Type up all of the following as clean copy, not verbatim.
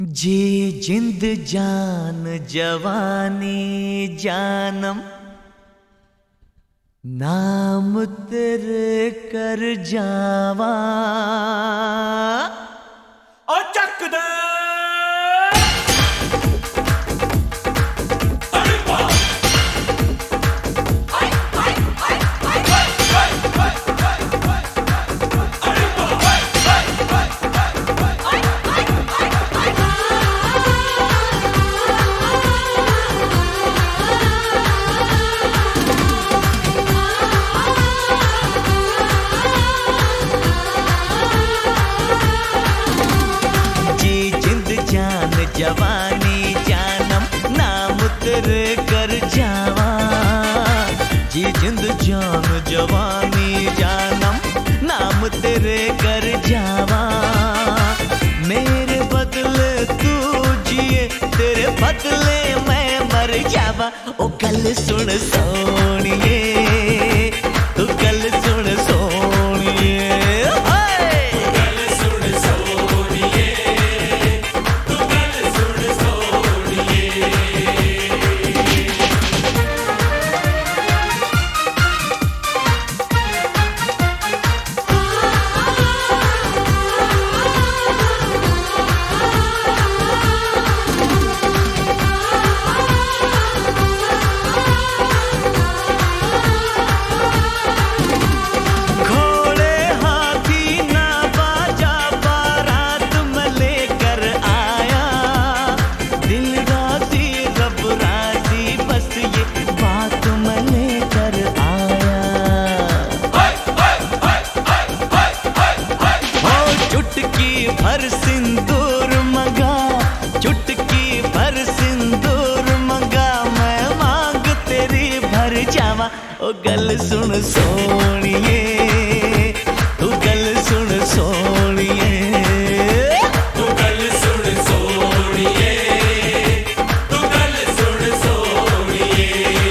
जी जिंद जान जवानी जानम नाम तेरे कर जावा और चक दे जवानी जानम नाम तेरे कर जावा जी जिंद जान जवानी जानम नाम तेरे कर जावा मेरे बदले तू जिए तेरे बदले मैं मर जावा ओ गल सुन सोनिए तू गल सुन सोनिए भर सिंदूर मंगा चुटकी भर सिंदूर मंगा मैं मांग तेरी भर जावा ओ गल सुन सोनिए तू गल सुन सोनिए तू गल सुन सोनिए तू गल सुन सोनिए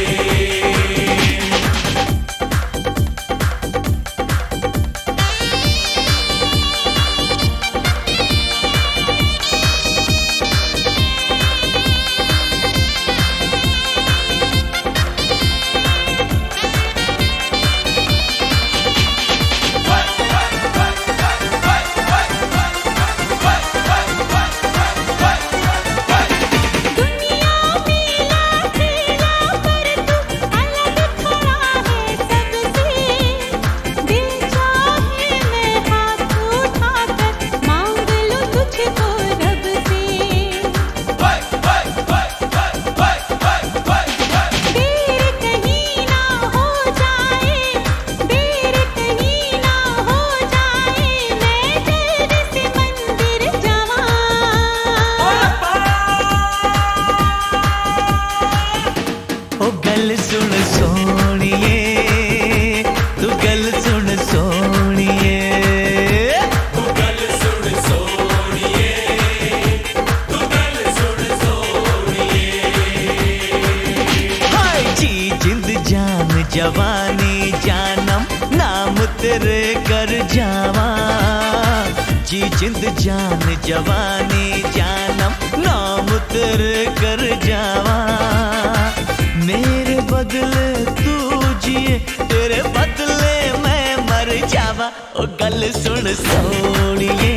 गल सुन सोनिए तू गल सुन सोनिए तू गल सुन सोनिए तू गल सुन सोनिए हाय जी जिंद जान जवानी जानम नाम तेरे कर जावा जी जिंद जान जवानी जानम नाम तेरे कर जावा मेरे बदले तू जिए तेरे बदले मैं मर जावा ओ गल सुन सोनिए